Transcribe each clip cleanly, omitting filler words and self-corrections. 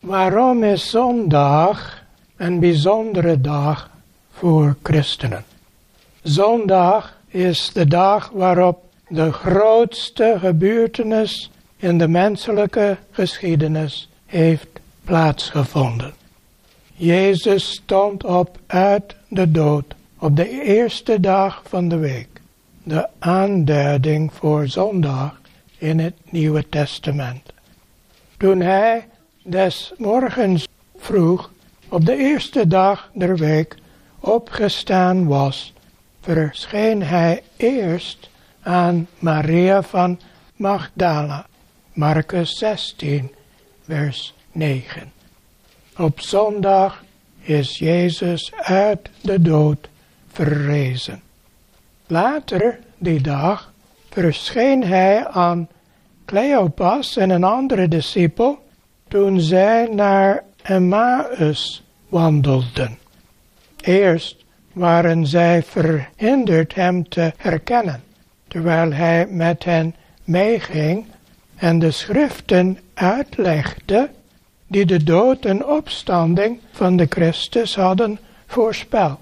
Waarom is zondag een bijzondere dag voor christenen? Zondag is de dag waarop de grootste gebeurtenis in de menselijke geschiedenis heeft plaatsgevonden. Jezus stond op uit de dood op de eerste dag van de week. De aanduiding voor zondag in het Nieuwe Testament. Toen hij des morgens vroeg op de eerste dag der week opgestaan was, verscheen hij eerst aan Maria van Magdala. Marcus 16, vers 9. Op zondag is Jezus uit de dood verrezen. Later die dag verscheen hij aan Cleopas en een andere discipel toen zij naar Emmaus wandelden. Eerst waren zij verhinderd hem te herkennen, terwijl hij met hen meeging en de schriften uitlegde die de dood en opstanding van de Christus hadden voorspeld.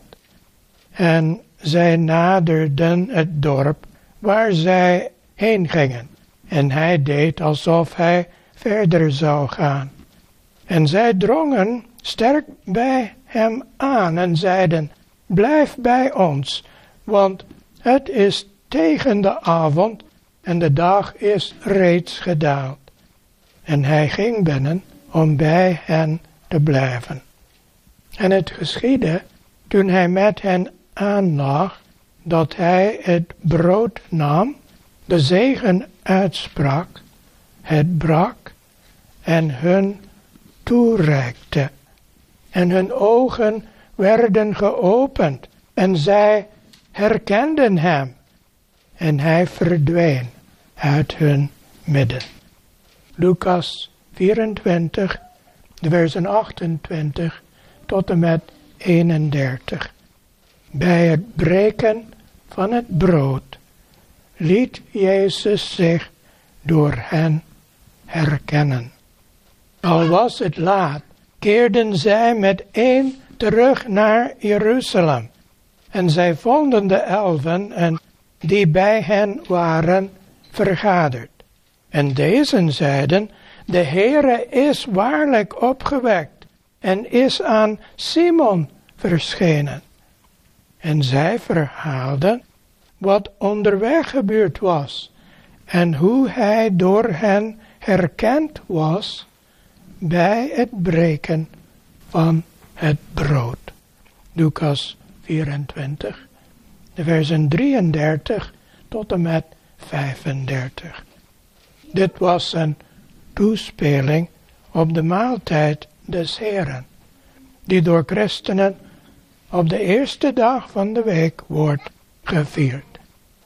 En zij naderden het dorp waar zij heen gingen. En hij deed alsof hij verder zou gaan. En zij drongen sterk bij hem aan en zeiden, blijf bij ons, want het is tegen de avond en de dag is reeds gedaald. En hij ging binnen om bij hen te blijven. En het geschiedde, toen hij met hen aanlag, dat hij het brood nam, de zegen uitsprak, het brak en hun toereikte. En hun ogen werden geopend en zij herkenden hem. En hij verdween uit hun midden. Lucas 24, de versen 28 tot en met 31. Bij het breken van het brood liet Jezus zich door hen herkennen. Al was het laat, keerden zij meteen terug naar Jeruzalem. En zij vonden de 11 en die bij hen waren vergaderd. En deze zeiden, de Heere is waarlijk opgewekt en is aan Simon verschenen. En zij verhaalden wat onderweg gebeurd was en hoe hij door hen herkend was bij het breken van het brood. Lucas 24, de versen 33 tot en met 35. Dit was een toespeling op de maaltijd des Heren, die door christenen op de eerste dag van de week wordt gevierd.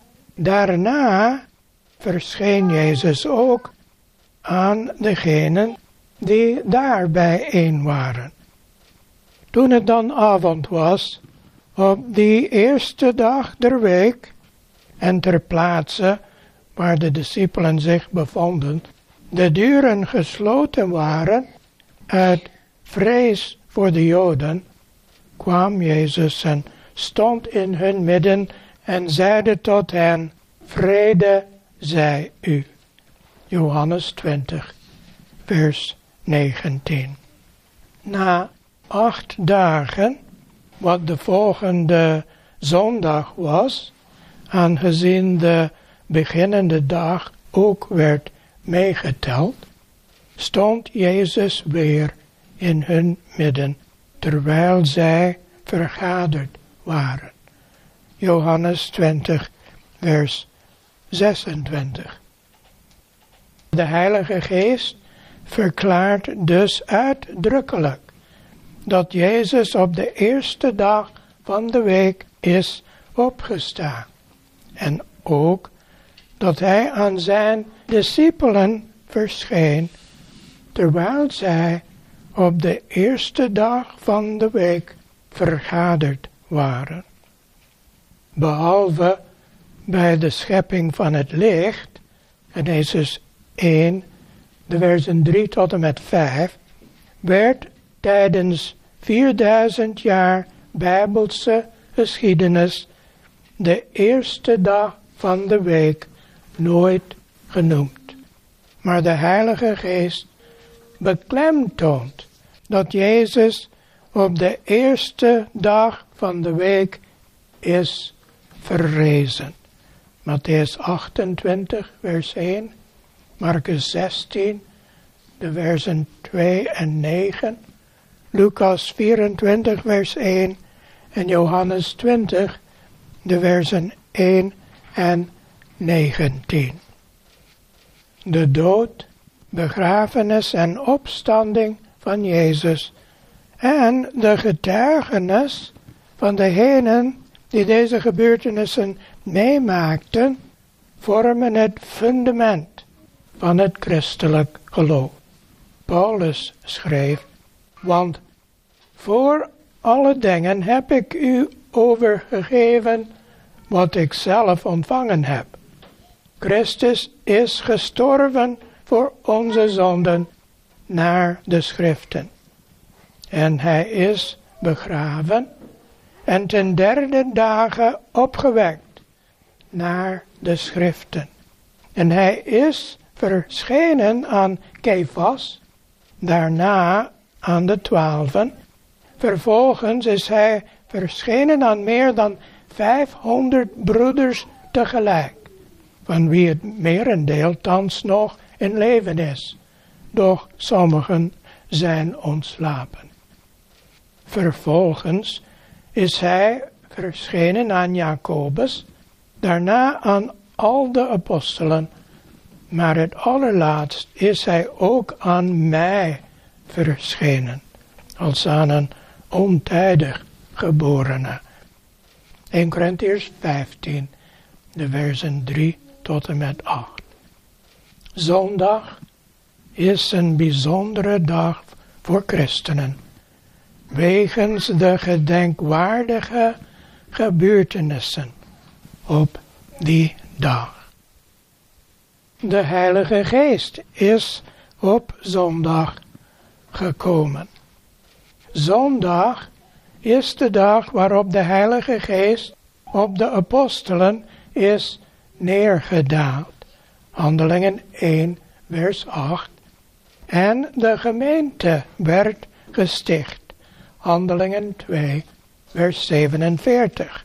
Daarna verscheen Jezus ook aan degenen die daar bijeen waren. Toen het dan avond was, op die eerste dag der week, en ter plaatse waar de discipelen zich bevonden, de deuren gesloten waren, uit vrees voor de Joden, kwam Jezus en stond in hun midden en zeide tot hen, vrede zij u. Johannes 20, vers 19. Na 8 dagen, wat de volgende zondag was, aangezien de beginnende dag ook werd meegeteld, stond Jezus weer in hun midden, terwijl zij vergaderd waren. Johannes 20, vers 26. De Heilige Geest verklaart dus uitdrukkelijk dat Jezus op de eerste dag van de week is opgestaan. En ook dat hij aan zijn discipelen verscheen, terwijl zij op de eerste dag van de week vergaderd waren. Behalve bij de schepping van het licht, Genesis 1, de versen 3 tot en met 5, werd tijdens 4000 jaar Bijbelse geschiedenis de eerste dag van de week nooit genoemd. Maar de Heilige Geest beklemtoont dat Jezus op de eerste dag van de week is verrezen. Matthäus 28, vers 1, Marcus 16, de versen 2 en 9, Lucas 24, vers 1 en Johannes 20, de versen 1 en 19. De dood, begrafenis en opstanding van Jezus en de getuigenis van degenen die deze gebeurtenissen meemaakten, vormen het fundament van het christelijk geloof. Paulus schreef, want voor alle dingen heb ik u overgegeven wat ik zelf ontvangen heb. Christus is gestorven voor onze zonden naar de schriften. En hij is begraven en ten derde dagen opgewekt naar de schriften. En hij is verschenen aan Kefas, daarna aan de 12. Vervolgens is hij verschenen aan meer dan 500 broeders tegelijk, van wie het merendeel thans nog in leven is, doch sommigen zijn ontslapen. Vervolgens is hij verschenen aan Jacobus, daarna aan al de apostelen, maar het allerlaatst is hij ook aan mij verschenen, als aan een ontijdig geborene. 1 Korintiërs 15, de versen 3 tot en met 8. Zondag is een bijzondere dag voor christenen, wegens de gedenkwaardige gebeurtenissen op die dag. De Heilige Geest is op zondag gekomen. Zondag is de dag waarop de Heilige Geest op de apostelen is neergedaald. Handelingen 1, vers 8. En de gemeente werd gesticht. Handelingen 2, vers 47.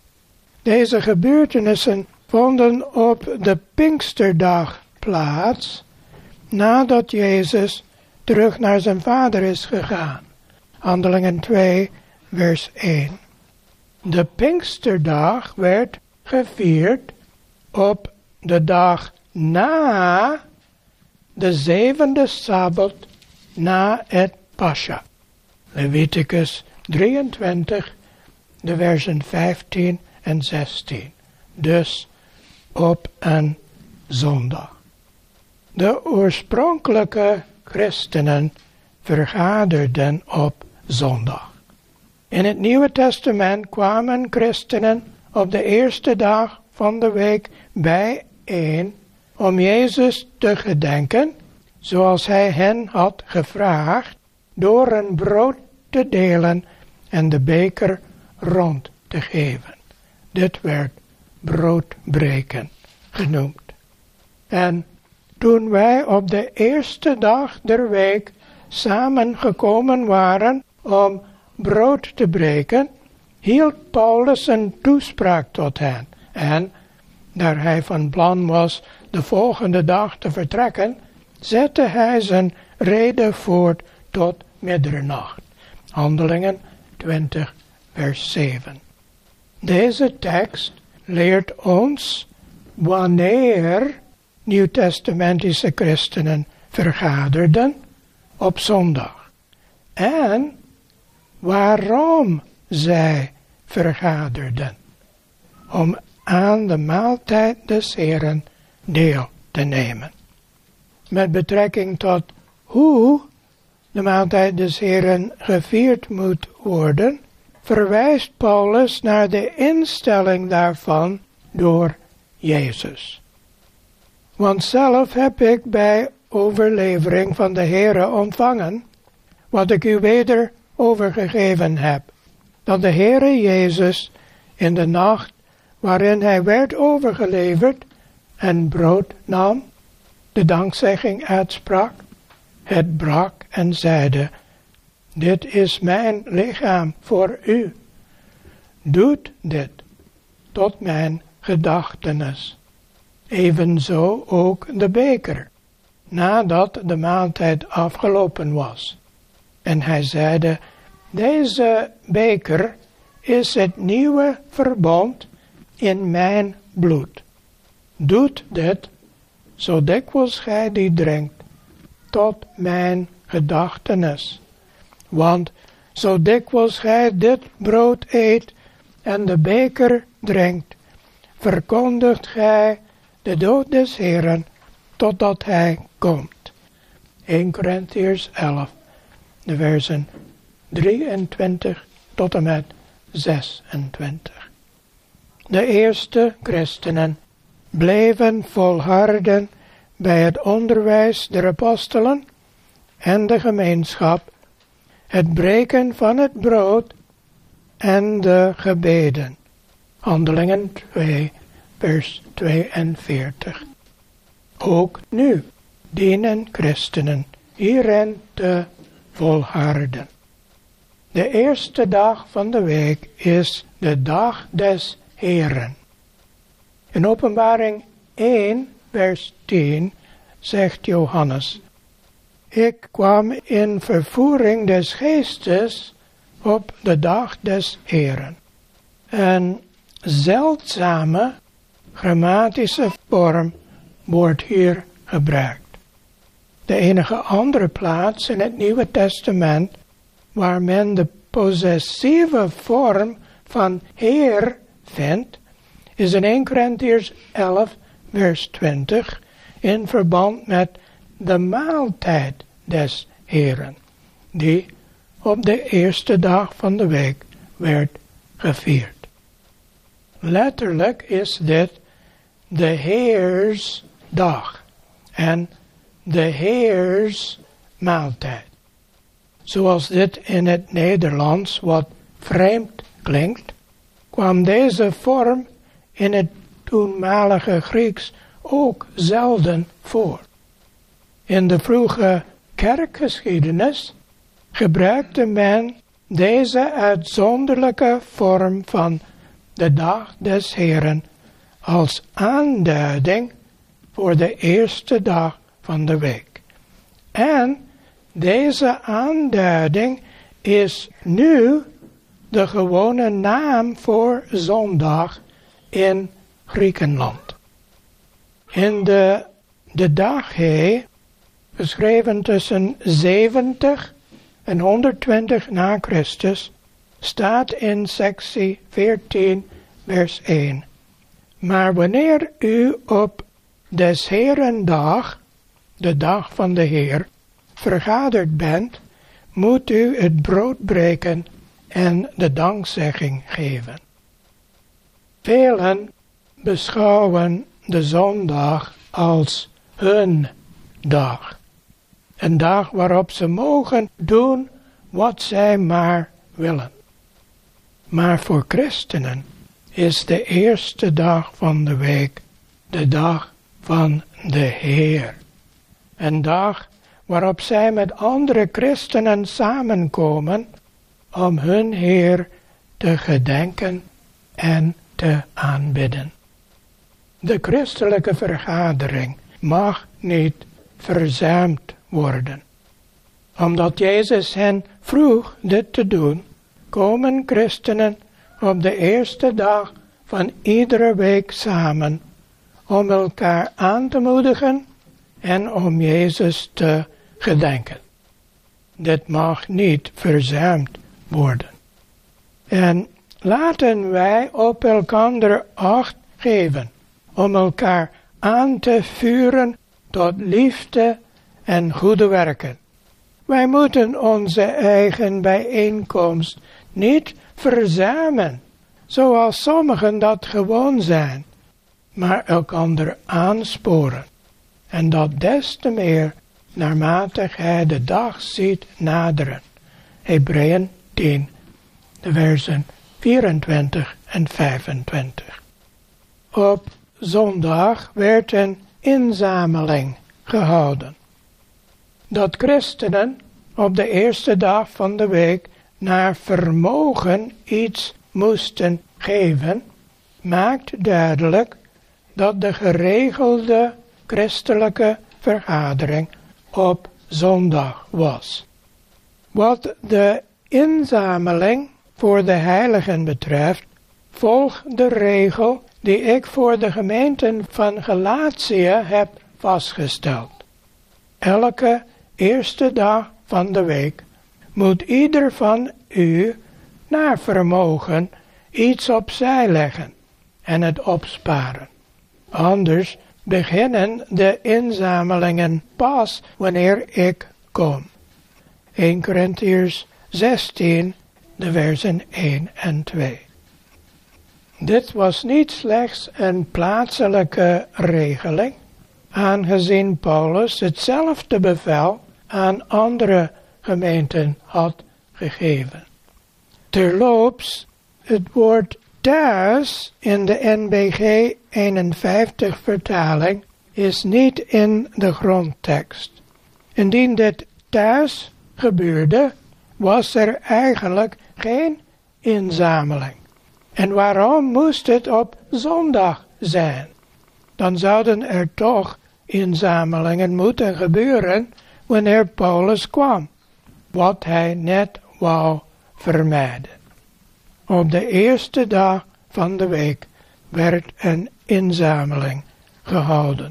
Deze gebeurtenissen vonden op de Pinksterdag plaats, nadat Jezus terug naar zijn Vader is gegaan. Handelingen 2, vers 1. De Pinksterdag werd gevierd op de dag na de 7e Sabbat na het Pascha. Leviticus 23, de versen 15 en 16. Dus op een zondag. De oorspronkelijke christenen vergaderden op zondag. In het Nieuwe Testament kwamen christenen op de eerste dag van de week bijeen om Jezus te gedenken, zoals hij hen had gevraagd, door een brood te delen en de beker rond te geven. Dit werd broodbreken genoemd. En toen wij op de eerste dag der week samengekomen waren om brood te breken, hield Paulus een toespraak tot hen. En, daar hij van plan was de volgende dag te vertrekken, zette hij zijn rede voort tot middernacht. Handelingen 20, vers 7. Deze tekst leert ons wanneer nieuwtestamentische christenen vergaderden op zondag. En waarom zij vergaderden. Om aan de maaltijd des Heren deel te nemen. Met betrekking tot hoe de maaltijd des Heren gevierd moet worden, verwijst Paulus naar de instelling daarvan door Jezus. Want zelf heb ik bij overlevering van de Heere ontvangen wat ik u weder overgegeven heb, dat de Heere Jezus in de nacht waarin hij werd overgeleverd en brood nam, de dankzegging uitsprak, het brak en zeide, dit is mijn lichaam voor u. Doet dit tot mijn gedachtenis. Evenzo ook de beker, nadat de maaltijd afgelopen was. En hij zeide, deze beker is het nieuwe verbond in mijn bloed. Doet dit, zo dikwijls gij die drinkt, tot mijn gedachtenis. Want zo dikwijls gij dit brood eet en de beker drinkt, verkondigt gij de dood des Heeren, totdat hij komt. 1 Korintiërs 11, de versen 23 tot en met 26. De eerste christenen bleven volharden bij het onderwijs der apostelen en de gemeenschap, het breken van het brood en de gebeden. Handelingen 2, vers 42. Ook nu dienen christenen hierin te volharden. De eerste dag van de week is de dag des Heeren. In Openbaring 1, vers 10 zegt Johannes, ik kwam in vervoering des geestes op de dag des Heeren. Een zeldzame grammatische vorm wordt hier gebruikt. De enige andere plaats in het Nieuwe Testament waar men de possessieve vorm van Heer vindt, is in 1 Korintiërs 11, vers 20, in verband met de maaltijd des Heeren, die op de eerste dag van de week werd gevierd. Letterlijk is dit de Heersdag en de Heersmaaltijd. Zoals dit in het Nederlands wat vreemd klinkt, kwam deze vorm in het toenmalige Grieks ook zelden voor. In de vroege kerkgeschiedenis gebruikte men deze uitzonderlijke vorm van de dag des Heeren als aanduiding voor de eerste dag van de week. En deze aanduiding is nu de gewone naam voor zondag in Griekenland. In de Daghe, geschreven tussen 70 en 120 na Christus, staat in sectie 14, vers 1. Maar wanneer u op des Heeren dag, de dag van de Heer, vergaderd bent, moet u het brood breken en de dankzegging geven. Velen beschouwen de zondag als hun dag. Een dag waarop ze mogen doen wat zij maar willen. Maar voor christenen is de eerste dag van de week de dag van de Heer. Een dag waarop zij met andere christenen samenkomen om hun Heer te gedenken en te aanbidden. De christelijke vergadering mag niet verzuimd worden. Omdat Jezus hen vroeg dit te doen, komen christenen op de eerste dag van iedere week samen om elkaar aan te moedigen en om Jezus te gedenken. Dit mag niet verzuimd worden. En laten wij op elkander acht geven om elkaar aan te vuren tot liefde en goede werken. Wij moeten onze eigen bijeenkomst niet verzuimen, zoals sommigen dat gewoon zijn, maar elkander aansporen. En dat des te meer naarmate gij de dag ziet naderen. Hebreeën 10, de versen 24 en 25. Op zondag werd een inzameling gehouden. Dat christenen op de eerste dag van de week naar vermogen iets moesten geven, maakt duidelijk dat de geregelde christelijke vergadering op zondag was. Wat de inzameling voor de heiligen betreft, volg de regel die ik voor de gemeenten van Galatië heb vastgesteld. Elke eerste dag van de week moet ieder van u naar vermogen iets opzij leggen en het opsparen. Anders beginnen de inzamelingen pas wanneer ik kom. 1 Korintiërs 16, de versen 1 en 2. Dit was niet slechts een plaatselijke regeling, aangezien Paulus hetzelfde bevel aan andere gemeenten had gegeven. Terloops, het woord thuis in de NBG 51 vertaling is niet in de grondtekst. Indien dit thuis gebeurde, was er eigenlijk geen inzameling. En waarom moest het op zondag zijn? Dan zouden er toch inzamelingen moeten gebeuren wanneer Paulus kwam, wat hij net wou vermijden. Op de eerste dag van de week werd een inzameling gehouden.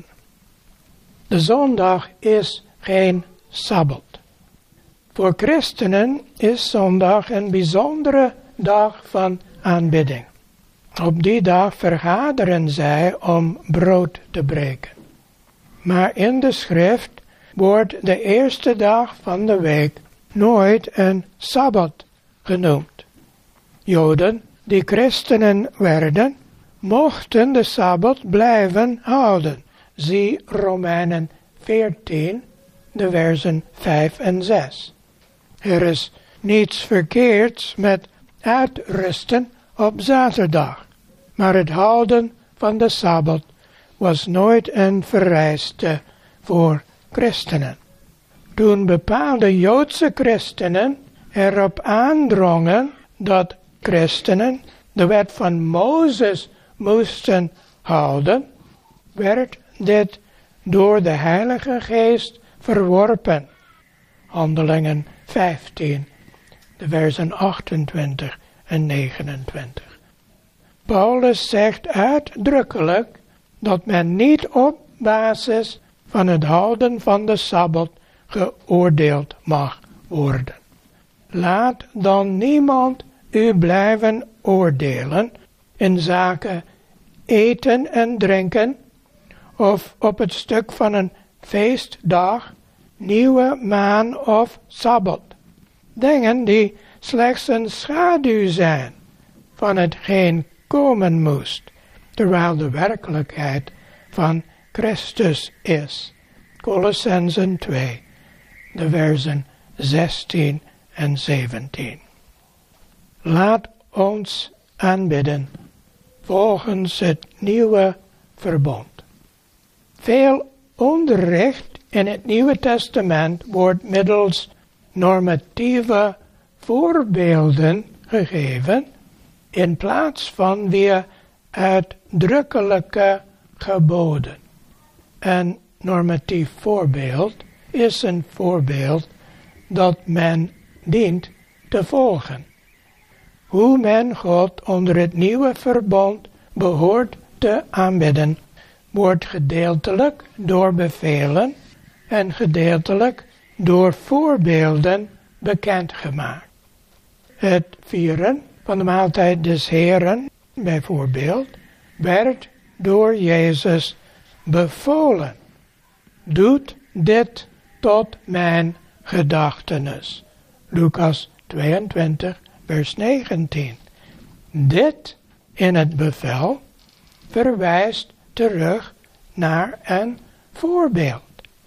De zondag is geen sabbat. Voor christenen is zondag een bijzondere dag van aanbidding. Op die dag vergaderen zij om brood te breken. Maar in de schrift wordt de eerste dag van de week nooit een sabbat genoemd. Joden die christenen werden, mochten de sabbat blijven houden. Zie Romeinen 14, de versen 5 en 6. Er is niets verkeerds met uitrusten op zaterdag, maar het houden van de sabbat was nooit een vereiste voor christenen. Toen bepaalde Joodse christenen erop aandrongen dat christenen de wet van Mozes moesten houden, werd dit door de Heilige Geest verworpen. Handelingen 15, de versen 28 en 29. Paulus zegt uitdrukkelijk dat men niet op basis van het houden van de Sabbat geoordeeld mag worden. Laat dan niemand u blijven oordelen in zaken eten en drinken, of op het stuk van een feestdag, nieuwe maan of sabbat. Dingen die slechts een schaduw zijn van hetgeen komen moest, terwijl de werkelijkheid van Christus is. Colossenzen 2, de versen 16 en 17. Laat ons aanbidden volgens het nieuwe verbond. Veel onderricht in het Nieuwe Testament wordt middels normatieve voorbeelden gegeven in plaats van weer uitdrukkelijke geboden. Een normatief voorbeeld is een voorbeeld dat men dient te volgen. Hoe men God onder het nieuwe verbond behoort te aanbidden, wordt gedeeltelijk door bevelen en gedeeltelijk door voorbeelden bekendgemaakt. Het vieren van de maaltijd des Heren, bijvoorbeeld, werd door Jezus bevolen. Doet dit tot mijn gedachtenis. Lucas 22, vers 19. Dit in het bevel verwijst terug naar een voorbeeld.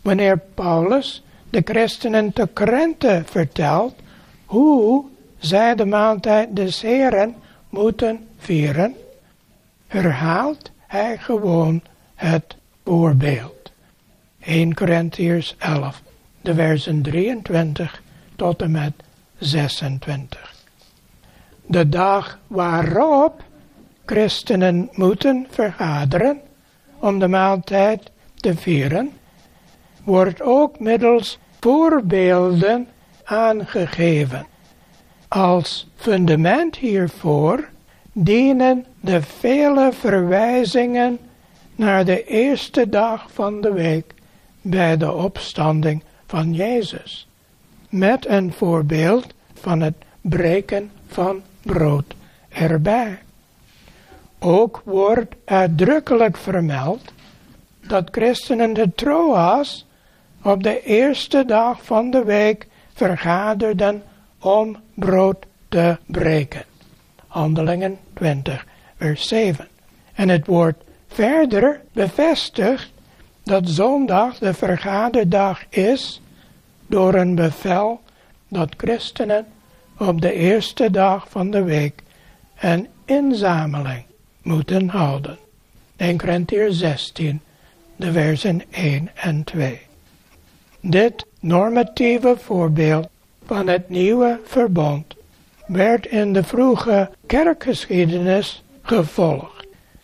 wanneer Paulus de christenen te Korinthe vertelt hoe zij de maaltijd des Heren moeten vieren, herhaalt hij gewoon het voorbeeld. 1 Korintiërs 11, de versen 23 tot en met 26. De dag waarop christenen moeten vergaderen om de maaltijd te vieren, wordt ook middels voorbeelden aangegeven. Als fundament hiervoor dienen de vele verwijzingen naar de eerste dag van de week bij de opstanding van Jezus, met een voorbeeld van het breken van brood erbij. Ook wordt uitdrukkelijk vermeld dat christenen de Troas op de eerste dag van de week vergaderden om brood te breken. Handelingen 20, vers 7. En het wordt verder bevestigd dat zondag de vergaderdag is door een bevel dat christenen op de eerste dag van de week een inzameling moeten houden. 1 Korintiërs 16, de versen 1 en 2. Dit normatieve voorbeeld van het nieuwe verbond werd in de vroege kerkgeschiedenis gevolgd.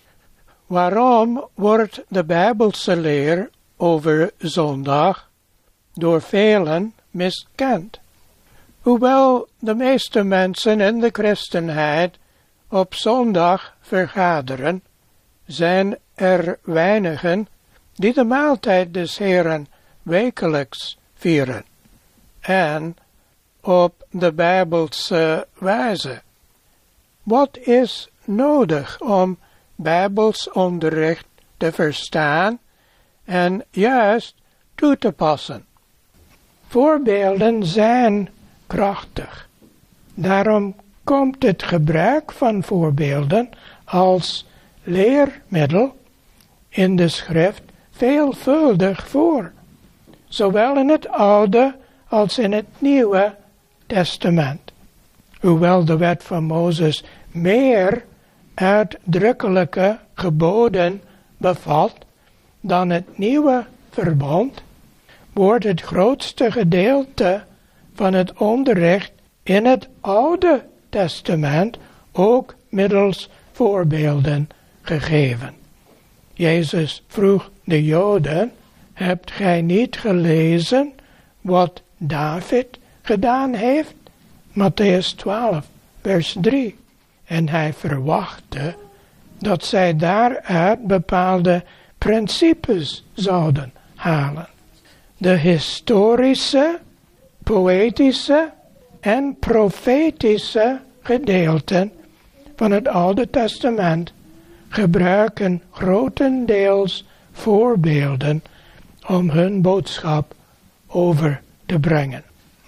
Waarom wordt de Bijbelse leer over zondag door velen miskend? Hoewel de meeste mensen in de christenheid op zondag vergaderen, zijn er weinigen die de maaltijd des Heren wekelijks vieren en op de Bijbelse wijze. Wat is nodig om Bijbels onderricht te verstaan en juist toe te passen? Voorbeelden zijn krachtig. Daarom komt het gebruik van voorbeelden als leermiddel in de schrift veelvuldig voor, zowel in het Oude als in het Nieuwe Testament. Hoewel de wet van Mozes meer uitdrukkelijke geboden bevat dan het Nieuwe Verbond, wordt het grootste gedeelte van het onderricht in het Oude Testament ook middels voorbeelden gegeven. Jezus vroeg de Joden: hebt gij niet gelezen wat David gedaan heeft? Mattheüs 12, vers 3. En hij verwachtte dat zij daaruit bepaalde principes zouden halen. De historische, poëtische en profetische gedeelten van het Oude Testament gebruiken grotendeels voorbeelden om hun boodschap over te brengen.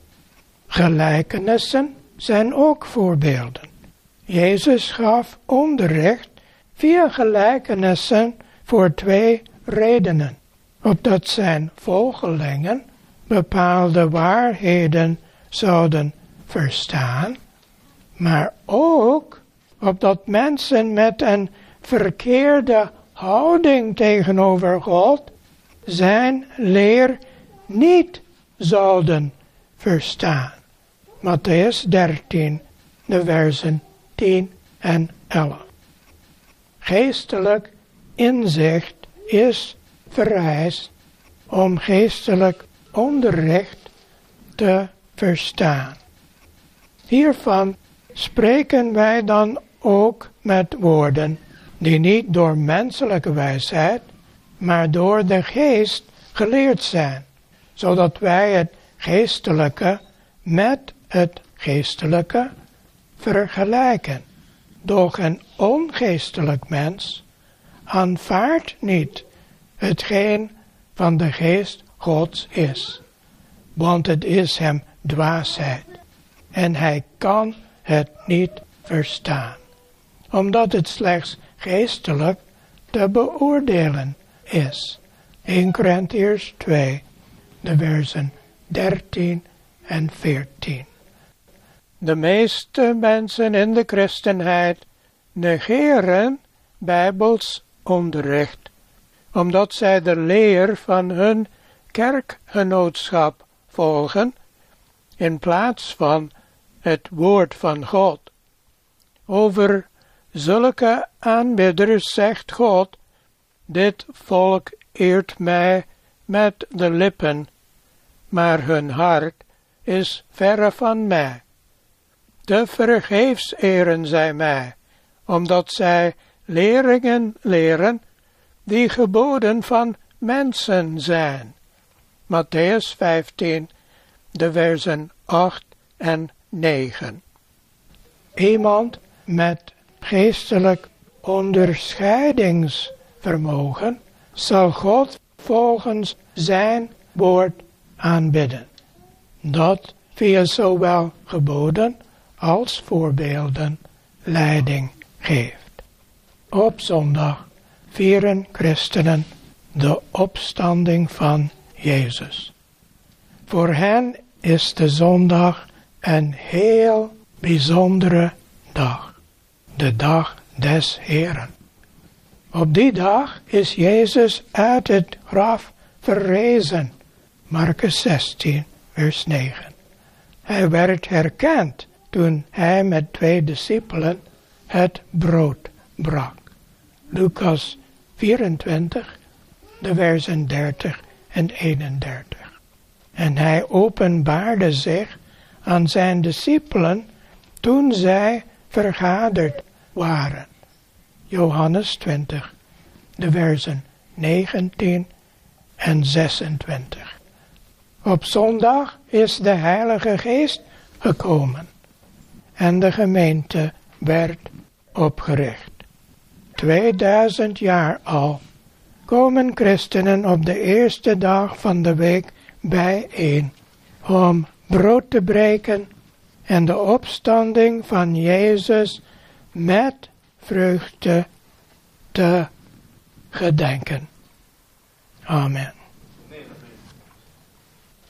Gelijkenissen zijn ook voorbeelden. Jezus gaf onderricht via gelijkenissen voor 2 redenen: opdat zijn volgelingen bepaalde waarheden zouden verstaan, maar ook opdat mensen met een verkeerde houding tegenover God zijn leer niet zouden verstaan. Mattheüs 13, de versen 10 en 11. Geestelijk inzicht is vereist om geestelijk onderricht te verstaan. Hiervan spreken wij dan ook met woorden die niet door menselijke wijsheid, maar door de geest geleerd zijn, zodat wij het geestelijke met het geestelijke vergelijken. Doch een ongeestelijk mens aanvaardt niet hetgeen van de geest Gods is, want het is hem dwaasheid en hij kan het niet verstaan, omdat het slechts geestelijk te beoordelen is. 1 Korintiërs 2, de versen 13 en 14. De meeste mensen in de christenheid negeren Bijbels onderricht, omdat zij de leer van hun kerkgenootschap volgen, in plaats van het woord van God. Over zulke aanbidders zegt God: dit volk eert mij met de lippen, maar hun hart is verre van mij. Te vergeefs eren zij mij, omdat zij leringen leren die geboden van mensen zijn. Mattheüs 15, de versen 8 en 9. Iemand met geestelijk onderscheidingsvermogen zal God volgens zijn woord aanbidden, dat via zowel geboden als voorbeelden leiding geeft. Op zondag vieren christenen de opstanding van Jezus. Voor hen is de zondag een heel bijzondere dag, de dag des Heren. Op die dag is Jezus uit het graf verrezen, Markus 16, vers 9. Hij werd herkend toen hij met 2 discipelen het brood brak. Lucas 24, de versen 30 en 31. En hij openbaarde zich aan zijn discipelen toen zij vergaderd waren. Johannes 20, de versen 19 en 26. Op zondag is de Heilige Geest gekomen en de gemeente werd opgericht. 2000 jaar al komen christenen op de eerste dag van de week bijeen om brood te breken en de opstanding van Jezus met vreugde te gedenken. Amen.